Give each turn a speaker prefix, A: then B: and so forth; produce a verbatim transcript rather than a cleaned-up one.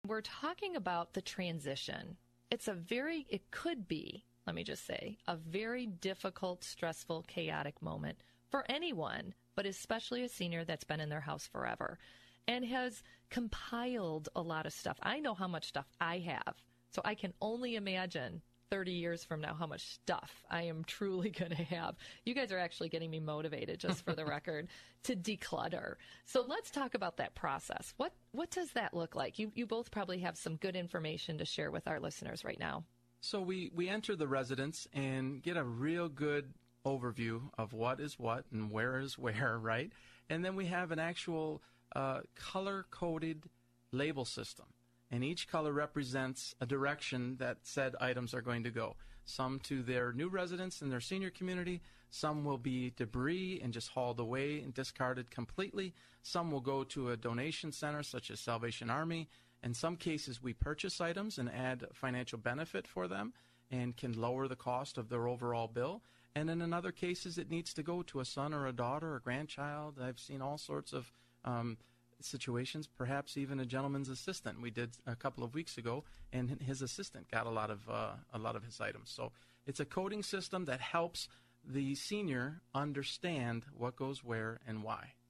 A: We're talking about the transition. It's a very, it could be, let me just say, a very difficult, stressful, chaotic moment for anyone, but especially a senior that's been in their house forever and has compiled a lot of stuff. I know how much stuff I have, so I can only imagine thirty years from now how much stuff I am truly going to have. You guys are actually getting me motivated, just for the record, to declutter. So let's talk about that process. What what does that look like? You you both probably have some good information to share with our listeners right now.
B: So we, we enter the residence and get a real good overview of what is what and where is where, right? And then we have an actual uh, color-coded label system. And each color represents a direction that said items are going to go. Some to their new residents in their senior community. Some will be debris and just hauled away and discarded completely. Some will go to a donation center such as Salvation Army. In some cases, we purchase items and add financial benefit for them and can lower the cost of their overall bill. And then in other cases, it needs to go to a son or a daughter or a grandchild. I've seen all sorts of um, situations, perhaps even a gentleman's assistant. We did a couple of weeks ago, and his assistant got a lot of uh, a lot of his items. So it's a coding system that helps the senior understand what goes where and why.